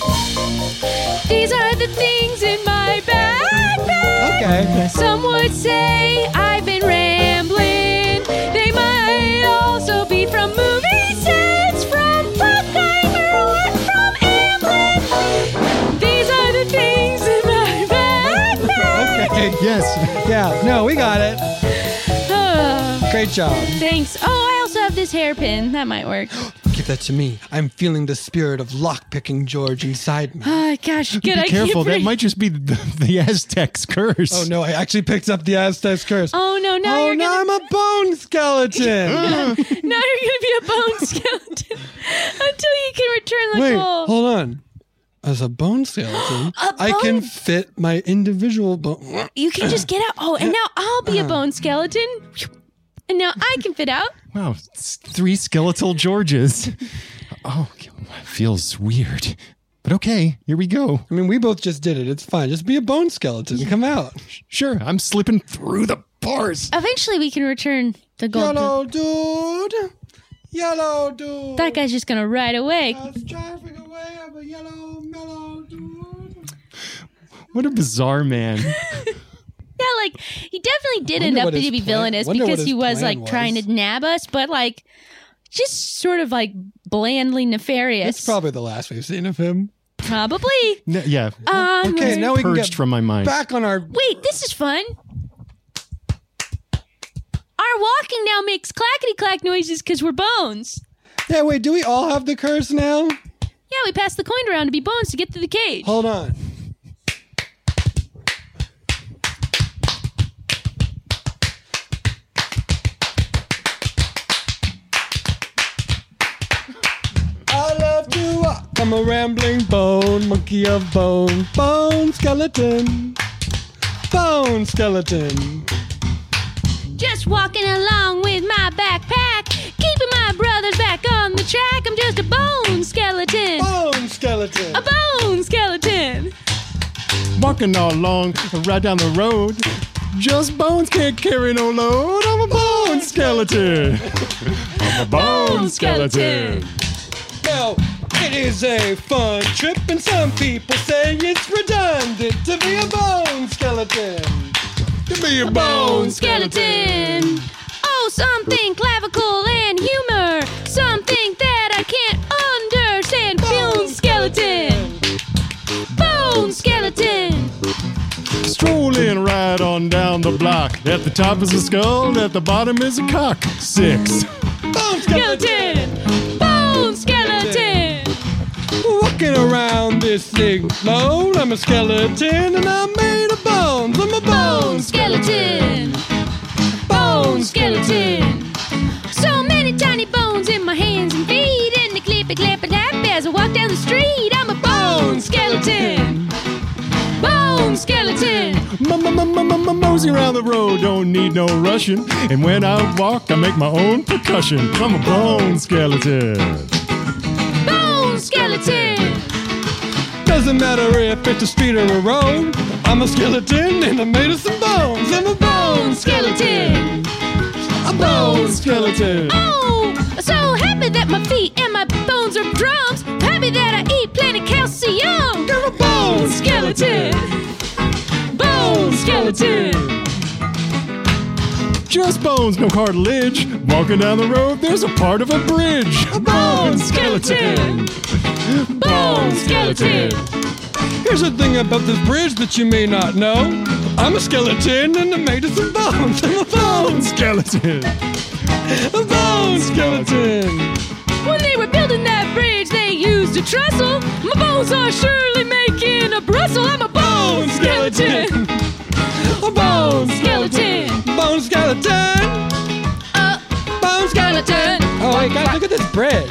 These are the things in my backpack. Okay. Some would say I've been rambling. They might also be from movie sets, from Bruckheimer or from Amblin. These are the things in my backpack. Okay. Yes. Yeah. No, we got it. Ah, Great job. thanks. Oh, I also have this hairpin. That might work. Give that to me. I'm feeling the spirit of lockpicking George inside me. Oh, gosh. Good. I Be careful. can't That breathe. might just be the, the Aztec's curse. Oh no, I actually picked up the Aztec's curse. Oh, no. Now oh you're no, going to... I'm a bone skeleton. Now you're going to be a bone skeleton until you can return the Wait, gold. hold on. As a bone skeleton, I can fit my individual bone. You can just get out. Oh, and now I'll be a bone skeleton. And now I can fit out. Wow, it's three skeletal Georges. Oh, feels weird. But okay, here we go. I mean, we both just did it. It's fine. Just be a bone skeleton. Come out. Sure, I'm slipping through the bars. Eventually, we can return the gold. Yellow dude. Yellow dude. That guy's just going to ride away. That's driving away of a yellow mellow dude. What a bizarre man. Yeah, like, he definitely did Wonder end up what to his be plan- villainous wonder what because his he was, plan like, trying was. to nab us, but, like, just sort of, like, blandly nefarious. It's probably the last we've seen of him. Probably. No, yeah. Um, Okay, now we can Purged get from my mind. back on our. Wait, this is fun. Our walking now makes clackety clack noises because we're bones. Yeah, wait, do we all have the curse now? Yeah, we passed the coin around to be bones to get to the cage. Hold on. I love to walk. I'm a rambling bone, monkey of bone, bone skeleton, bone skeleton. Just walking along with my backpack, keeping my brothers back on the track. I'm just a bone skeleton. Bone skeleton. A bone skeleton. Walking all along, right down the road. Just bones can't carry no load. I'm a bone skeleton. I'm a bone skeleton. Now, it is a fun trip, and some people say it's redundant to be a bone skeleton. To be a Bone skeleton. Oh, something clavicle and humor. Something that I can't understand. Bone skeleton. Bone skeleton. Strolling right on down the block. At the top is a skull, at the bottom is a cock. Six. Bone Skeleton. Bone skeleton. Walking around this thing alone, I'm a skeleton and I'm made of bones. I'm a bone skeleton. Bone skeleton. So many tiny bones in my hands and feet, and the clippy clappy tap as I walk down the street. I'm a bone skeleton. Bone skeleton. Mosey around the road, don't need no rushing. And when I walk, I make my own percussion. I'm a bone skeleton. Bone skeleton. Doesn't matter if it's a street or a road. I'm a skeleton and I'm made of some bones. I'm a bone skeleton. A bone skeleton. Oh, so happy that my feet and my bones are drums. Happy that I eat plenty calcium. You're a bone skeleton. Bone skeleton. Just bones, no cartilage. Walking down the road, there's a part of a bridge. A bone skeleton. Bone skeleton. Here's the thing about this bridge that you may not know. I'm a skeleton and I'm made of some bones. I'm a bone skeleton. A bone skeleton. When they were building that bridge, they used a trestle. My bones are surely making a bristle. I'm a bone skeleton. A bone skeleton. Bone skeleton. Uh, Bone skeleton. Oh, hey, guys, look at this bridge.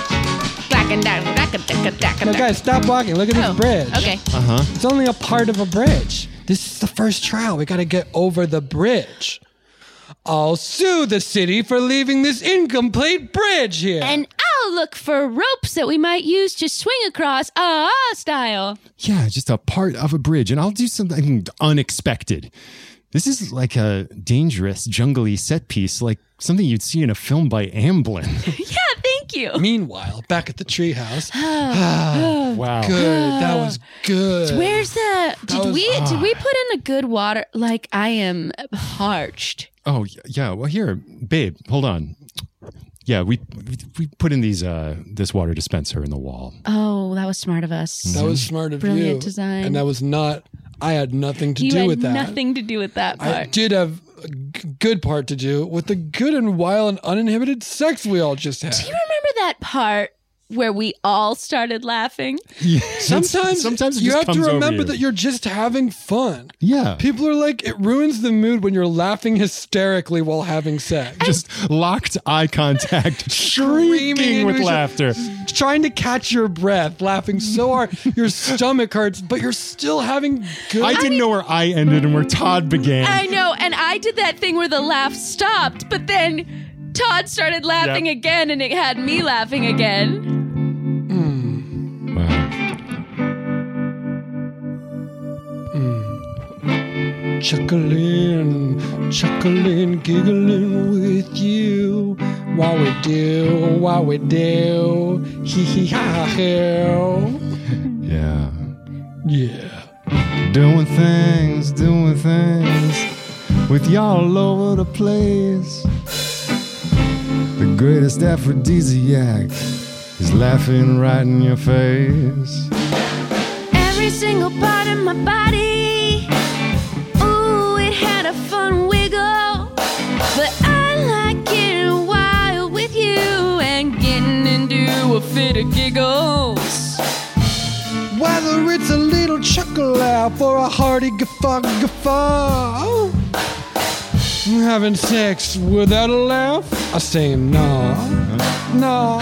No, guys, stop walking. Look at this Oh, bridge. okay. Uh-huh. It's only a part of a bridge. This is the first trial. We got to get over the bridge. I'll sue the city for leaving this incomplete bridge here. And I'll look for ropes that we might use to swing across, ah, style. Yeah, just a part of a bridge, and I'll do something unexpected. This is like a dangerous, jungly set piece, like something you'd see in a film by Amblin. Yeah, thank you. Meanwhile, back at the treehouse. Wow. Good. That was good. Where's the? Did was- we did we put in the good water? Like I am parched. Oh, y- yeah. Well, here, babe, hold on. Yeah, we we, we put in these uh this water dispenser in the wall. Oh, that was smart of us. That was smart of Brilliant you. design. And that was not, I had nothing to you do had with that. nothing to do with that part. I did have a g- good part to do with the good and wild and uninhibited sex we all just had. Do you remember that part where we all started laughing? Yeah. Sometimes, sometimes it you just have to comes over remember you. that you're just having fun. Yeah. People are like, it ruins the mood when you're laughing hysterically while having sex. Just locked eye contact, shrieking with into each laughter. other, trying to catch your breath, laughing so hard your stomach hurts, but you're still having good. I didn't know where I ended and where Todd began. I know, and I did that thing where the laugh stopped, but then Todd started laughing Yep. again, and it had me laughing again. Wow. Chuckling, chuckling, giggling with you. While we do, while we do. Hee hee ha ha hell. Yeah. Yeah. Doing things, doing things with y'all all over the place. The greatest aphrodisiac is laughing right in your face. Every single part of my body, ooh, it had a fun wiggle. But I like getting wild with you and getting into a fit of giggles. Whether it's a little chuckle laugh or a hearty guffaw guffaw. Having sex without a laugh? I say no. No.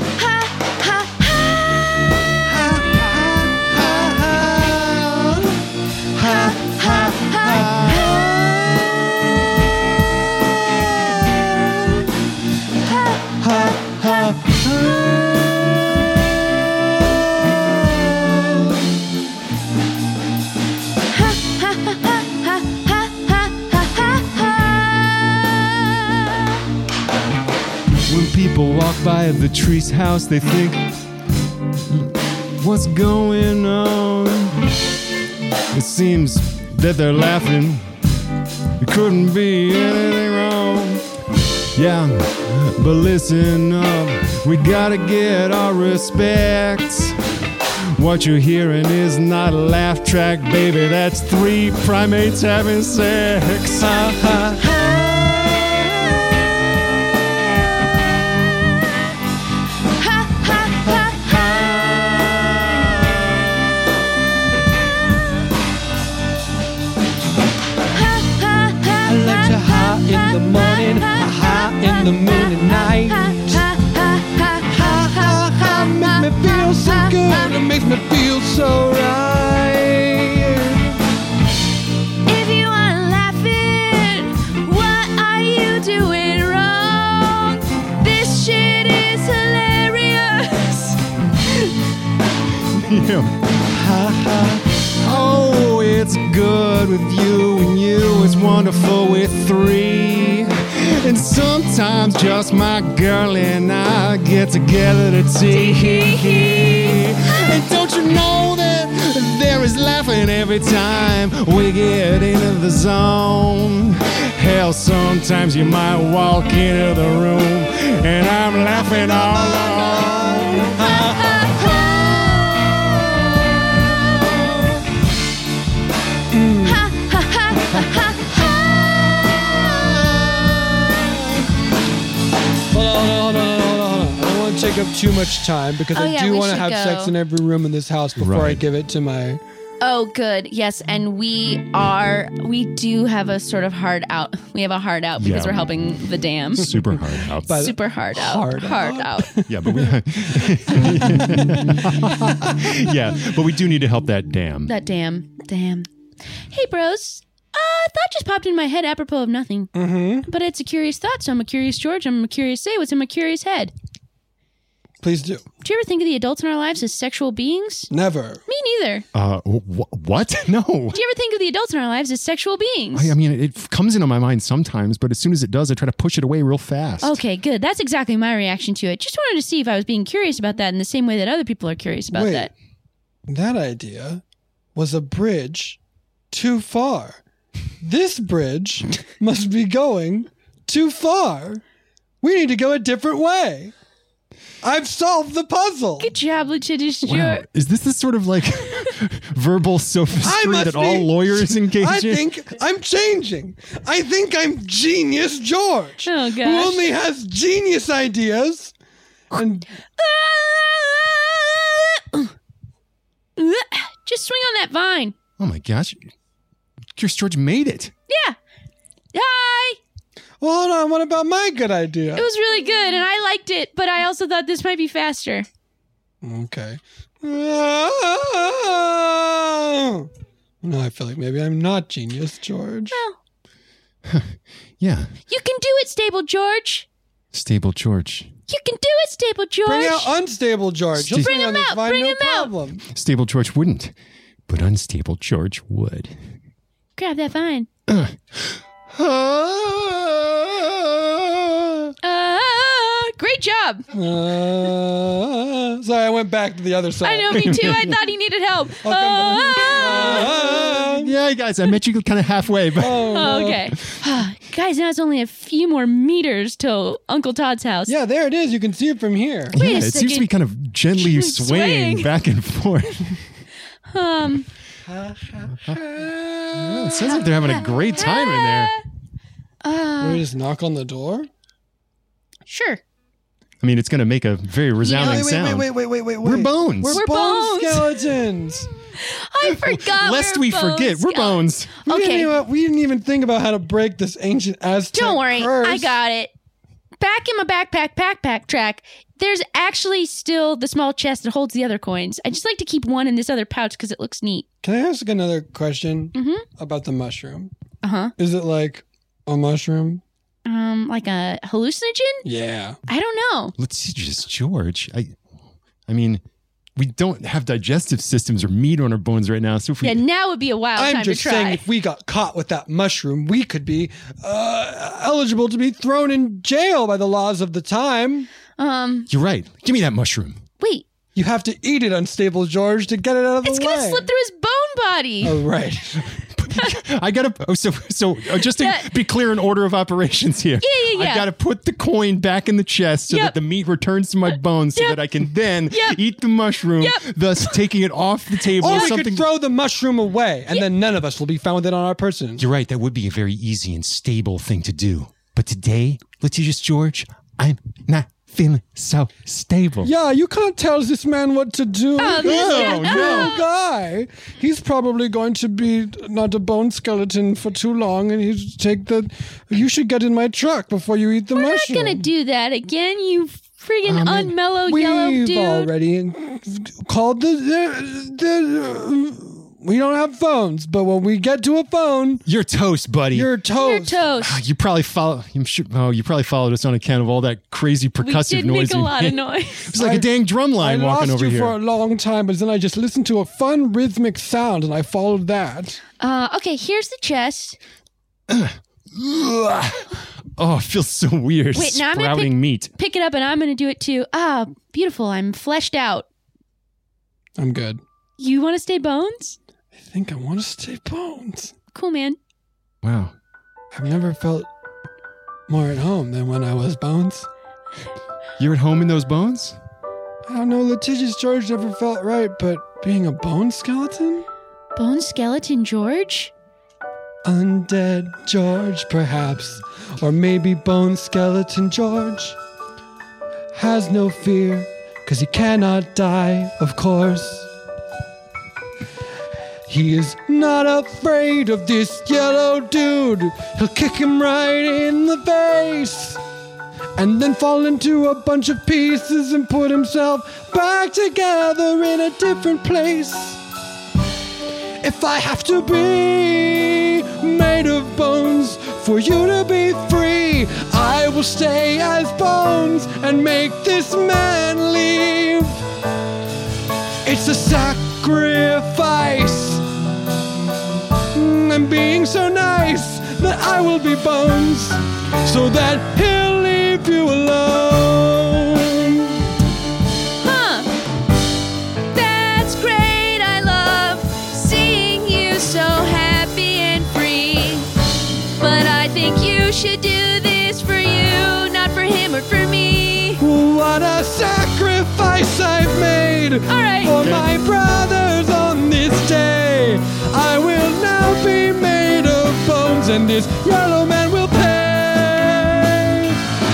When people walk by the tree's house, they think, what's going on? It seems that they're laughing. It couldn't be anything wrong. Yeah, but listen up, we gotta get our respect. What you're hearing is not a laugh track, baby. That's three primates having sex. Ha ha ha. In the morning, ha in the moon at night. Ha ha ha, makes me feel so good. It makes me feel so right. If you aren't laughing, what are you doing wrong? This shit is hilarious. Yeah. Ha ha. Oh, it's good with you and you. It's wonderful with three. And sometimes just my girl and I get together to tea. And don't you know that there is laughing every time we get into the zone? Hell, sometimes you might walk into the room and I'm laughing all alone. Ha, ha, ha. take up too much time because Oh, I yeah, do we want to should have go. sex in every room in this house before I Right. give it to my. Oh, good. Yes, and we are. We do have a sort of hard out. We have a hard out because Yeah. we're helping the dam. Super hard out. By the- Super hard out. Hard Hard out. Yeah, but we yeah, but we do need to help that dam. That dam. Damn. Hey, bros. Uh, a thought just popped in my head apropos of nothing. Mm-hmm. But it's a curious thought, so I'm a curious George. I'm a curious say what's in my curious head. Please do. Do you ever think of the adults in our lives as sexual beings? Never. Me neither. Uh, wh- what? No. Do you ever think of the adults in our lives as sexual beings? I, I mean, it f- comes into my mind sometimes, but as soon as it does, I try to push it away real fast. Okay, good. That's exactly my reaction to it. Just wanted to see if I was being curious about that in the same way that other people are curious about Wait. that. That idea was a bridge too far. This bridge must be going too far. We need to go a different way. I've solved the puzzle. Good job, Litigious George. Wow. Is this the sort of like verbal sophistry must that all be- lawyers engage I in? think I'm changing. I think I'm Genius George, Oh, who gosh. only has genius ideas. And Just swing on that vine. Oh my gosh. Curious George made it. Yeah. Hi. well, hold on. What about my good idea? It was really good, and I liked it, but I also thought this might be faster. Okay. No, I feel like maybe I'm not Genius George. Well, Yeah. you can do it, Stable George. Stable George. You can do it, Stable George. Bring out Unstable George. He'll Bring swing on him this out, vine, bring no him out. problem. Stable George wouldn't, but unstable George would. Grab that vine. Ah. Uh, great job. Uh, sorry, I went back to the other side. I know, me too. I thought he needed help. Uh, Yeah, guys, I met you kind of halfway, but oh, okay. Guys, now it's only a few more meters till Uncle Todd's house. Yeah, there it is. You can see it from here. Wait yeah, a it seems to second. be kind of gently swaying Swaying. back and forth. Um, Well, it sounds like they're having a great time in there. uh, we just knock on the door? sure. I mean, it's going to make a very resounding wait, wait, sound. wait, wait, wait, wait, wait. We're bones. We're, We're bone bones. skeletons. I forgot. Lest we're we bones. forget, we're bones. We, didn't Okay. even, we didn't even think about how to break this ancient Aztec Don't worry, curse. I got it. Back in my backpack, backpack track, there's actually still the small chest that holds the other coins. I just like to keep one in this other pouch because it looks neat. Can I ask another question Mhm. about the mushroom? Uh huh. Is it like a mushroom? Um, like a hallucinogen? Yeah. I don't know. Let's see, just George. I, I mean, we don't have digestive systems or meat on our bones right now, so if we, Yeah, now would be a wild I'm time just to try. saying, if we got caught with that mushroom, we could be uh, eligible to be thrown in jail by the laws of the time. um, you're right. Give me that mushroom. wait, You have to eat it, Unstable George, to get it out of the it's way. gonna slip through his bone body. Oh, right. I gotta. Oh, so so uh, just to That- be clear in order of operations here. Yeah, yeah, yeah. I gotta put the coin back in the chest so Yep. that the meat returns to my bones, so Yep. that I can then Yep. eat the mushroom, Yep. thus taking it off the table. Or or we something. could throw the mushroom away, and then none of us will be found with it on our person. You're right. That would be a very easy and stable thing to do. But today, Litigious George, I'm not feeling so stable. Yeah, you can't tell this man what to do. Oh, this no, guy- no guy. He's probably going to be not a bone skeleton for too long, and he's take the. You should get in my truck before you eat the We're mushroom. not gonna do that again, you friggin' Um, unmellow yellow We've dude. already called the. the, the we don't have phones, but when we get to a phone, You're toast, buddy. you're You're toast. toast. you probably follow. I'm sure. Oh, you probably followed us on account of all that crazy We percussive did noise. make a we lot made. of noise. It's like I- a dang drum I line walking lost over you here. for a long time, but then I just listened to a fun rhythmic sound, and I followed that. Uh, okay, here's the chest. Oh, it feels so weird. Wait, now I'm gonna sprouting pick- meat. Pick it up, and I'm gonna do it too. Ah, beautiful. I'm fleshed out. I'm good. You want to stay bones? I think I want to stay bones. Cool, man. Wow. I've never felt more at home than when I was bones. You're at home in those bones? I don't know, Litigious George never felt right, but being a bone skeleton? Bone skeleton George? Undead George, perhaps. Or maybe bone skeleton George. has no fear, 'cause he cannot die, of course. He is not afraid of this yellow dude. He'll kick him right in the face and then fall into a bunch of pieces and put himself back together in a different place. If I have to be made of bones for you to be free, I will stay as bones and make this man leave. It's a sacrifice. I'm being so nice that I will be bones so that he'll leave you alone. Huh. That's great. I love seeing you so happy and free. But I think you should do this for you, not for him or for me. What a sacrifice I've made right. for my brothers on this day. I will now be made of bones, and this yellow man will pay.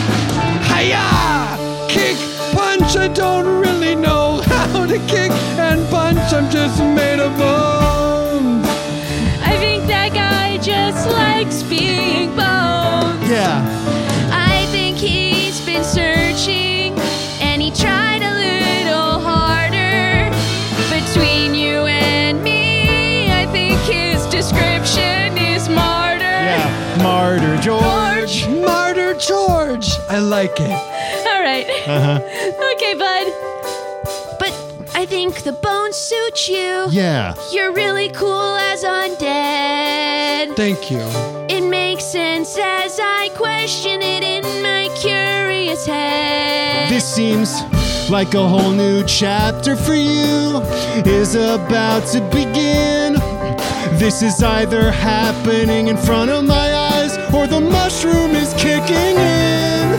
Hiya! Kick, punch, I don't really know how to kick and punch. I'm just made of bones. I think that guy just likes being bones. Yeah. I think he's been searching and he tried a little harder. Between you and me, I think his description is martyr. Yeah. Martyr George. Martyr George. I like it. All right. Uh-huh. Okay, bud. But I think the bones suit you. Yeah. You're really cool as undead. Thank you. It makes sense as I question it in my curious head. This seems like a whole new chapter for you is about to begin. This is either happening in front of my eyes or the mushroom is kicking in.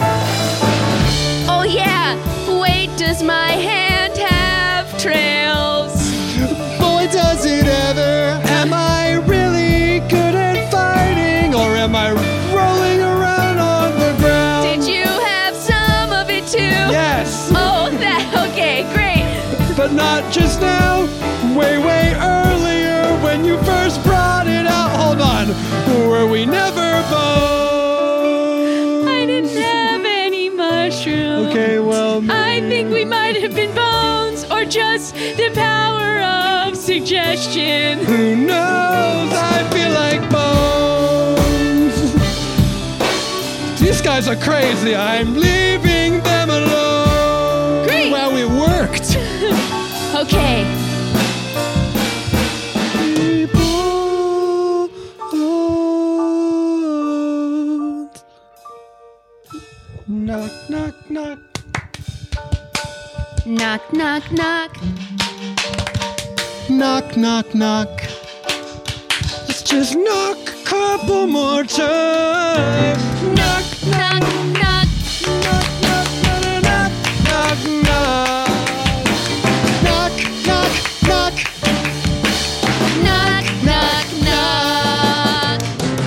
Oh yeah, wait, does my hand have trails? Boy, does it ever. Am I really good at fighting, or am I rolling around on the ground? Did you have some of it too? Yes. Oh, that, okay, great. But not just now. Way, way earlier when you first brought it out. Hold on. Were we never bones? I didn't have any mushrooms. Okay, well, I think we might have been bones, or just the power of suggestion. who knows? I feel like bones. These guys are crazy. I'm leaving them alone. Great. Well, it worked. Okay. Knock, knock, knock. Knock, knock, knock. Knock, knock, knock. Let's just knock a couple more times. Knock, Knock, knock. knock, knock, knock, knock, knock, knock. Knock, knock, knock. Knock, knock, knock.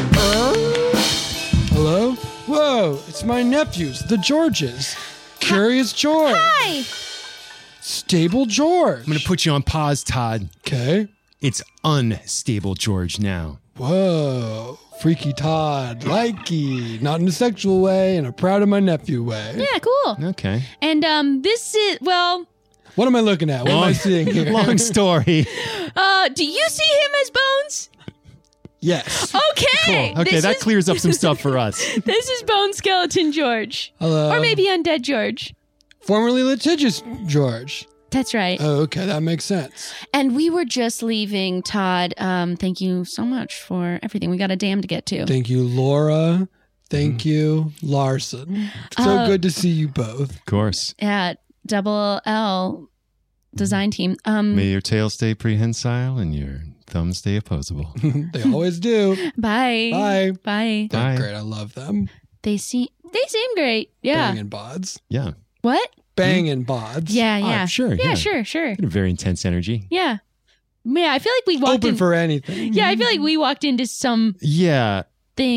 Hello? Whoa, it's my nephews, the Georges. Curious George. Hi. Stable George. I'm going to put you on pause, Todd. Okay. It's unstable George now. Whoa. Freaky Todd. Likey. Not in a sexual way, in a proud of my nephew way. Yeah, cool. Okay. And um, this is, well, What am I looking at? What am I seeing here? Long story. uh, do you see him as bones? Yes. Okay. Cool. Okay, This that is- clears up some stuff for us. This is Bone Skeleton George. Hello. Or maybe Undead George. Formerly litigious George. That's right. Oh, okay. That makes sense. And we were just leaving, Todd. Um, thank you so much for everything. We got a dam to get to. Thank you, Laura. Thank you, Larson. So Uh, good to see you both. Of course. At Double L design team. Um, May your tail stay prehensile and your thumbs stay opposable. They always do. bye. Bye. Bye. They're Bye. great. I love them. They seem they seem great. Yeah. Banging bods. Yeah. What? Banging bods. Yeah, Ah, yeah. sure, Yeah, yeah. sure, sure. A very intense energy. Yeah. Yeah, I feel like we walked Open in for anything. Yeah, I feel like we walked into some Yeah. thing.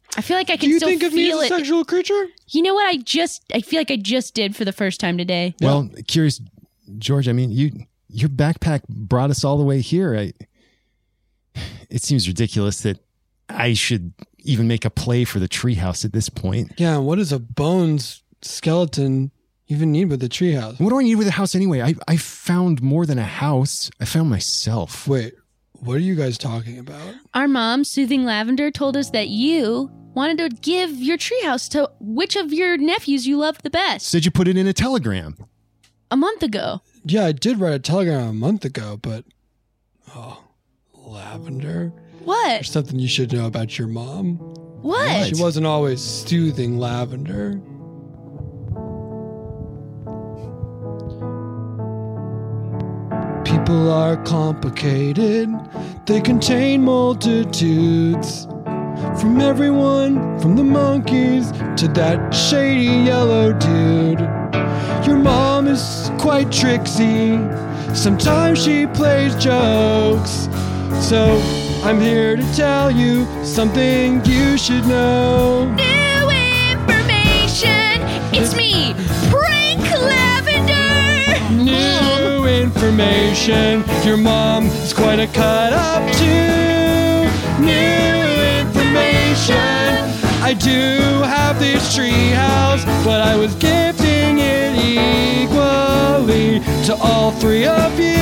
I feel like I can Do you still think of me feel as a it. sexual creature? You know what? I just, I feel like I just did for the first time today. Well, curious, George, I mean, you your backpack brought us all the way here. I, it seems ridiculous that I should even make a play for the treehouse at this point. Yeah, what does a bones skeleton even need with the treehouse? What do I need with a house anyway? I, I found more than a house. I found myself. Wait, what are you guys talking about? Our mom, Soothing Lavender, told us that you wanted to give your treehouse to which of your nephews you loved the best Said you put it in a telegram. a month ago. Yeah, I did write a telegram a month ago, but oh, Lavender. What? There's something you should know about your mom. What? She wasn't always soothing Lavender. People are complicated. They contain multitudes. From everyone, from the monkeys to that shady yellow dude. Your mom is quite tricksy. Sometimes she plays jokes. So I'm here to tell you something you should know. New information. It's me, Prank Lavender. New information. Your mom is quite a cut up too. New information. I do have this tree house, but I was gifting it equally to all three of you.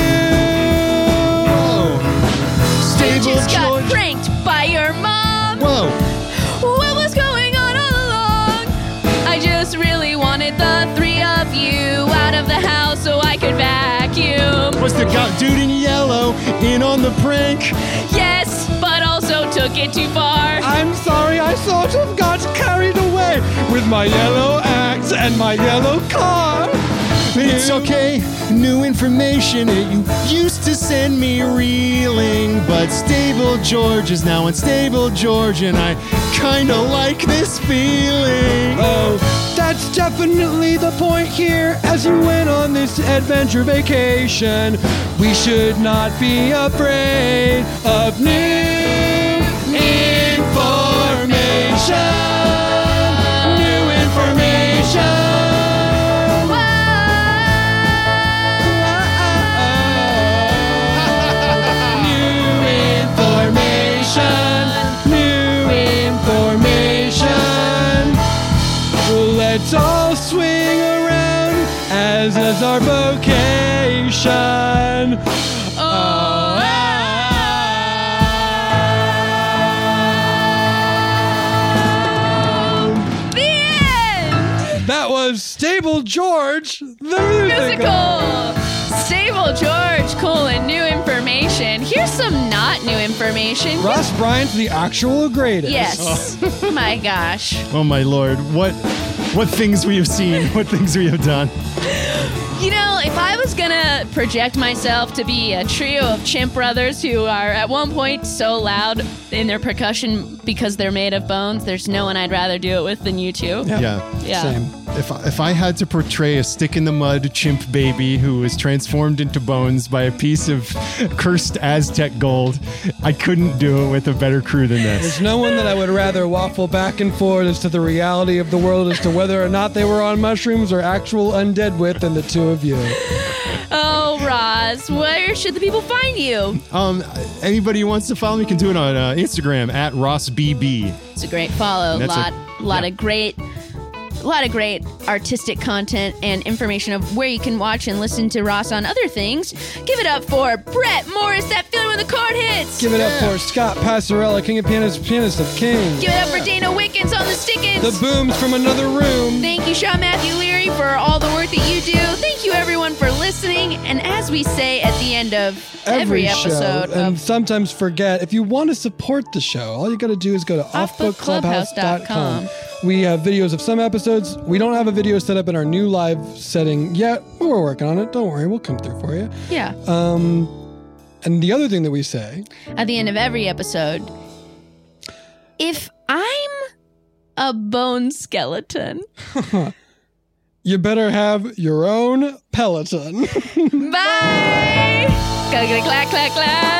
You Stable just got George. pranked by your mom. Whoa. What was going on all along? I just really wanted the three of you out of the house so I could vacuum. Was the go- dude in yellow in on the prank? Yes, but also took it too far. I'm sorry, I sort of got carried away with my yellow axe and my yellow car. It's okay, new information. It you used to send me reeling, but Stable George is now unstable George, and I kinda like this feeling. Oh, that's definitely the point here. As you went on this adventure vacation, we should not be afraid of new information. New information. Let's all swing around as is our vocation. Oh, The end! that was Stable George, the musical. Musical! Stable George, colon, new information. Here's some not new information. Ross Bryant's the actual greatest. Yes. My gosh. Oh my lord, what what things we have seen, what things we have done. You know, if I was gonna project myself to be a trio of chimp brothers who are at one point so loud in their percussion because they're made of bones, there's no one I'd rather do it with than you two. Yeah. Yeah. Yeah. Same. If I, if I had to portray a stick in the mud chimp baby who was transformed into bones by a piece of cursed Aztec gold, I couldn't do it with a better crew than There's this. no one that I would rather waffle back and forth as to the reality of the world as to whether or not they were on mushrooms or actual undead with than the two of you. Oh, Roz, where should the people find you? Um, anybody who wants to follow me can do it on uh, Instagram at Ross B B. It's a great follow. That's lot, a- lot yeah. of great, a lot of great artistic content and information of where you can watch and listen to Ross on other things. Give it up for Brett Morris, that feeling when the card hits. Give it up for Scott Passarella, King of Pianists, Pianist of Kings. Give it up for Dana Wickens on the Stickins. The booms from another room. Thank you, Sean Matthew Leary, for all the work that you do. Thank you, everyone, for listening. And as we say at the end of every, episode show, and of sometimes forget, if you want to support the show, all you got to do is go to off book clubhouse dot com. We have videos of some episodes. We don't have a video set up in our new live setting yet. But we're working on it. Don't worry, we'll come through for you. yeah, Um, and the other thing that we say, at the end of every episode, if I'm a bone skeleton, you better have your own Peloton. bye. Gotta get a clack, clack, clack.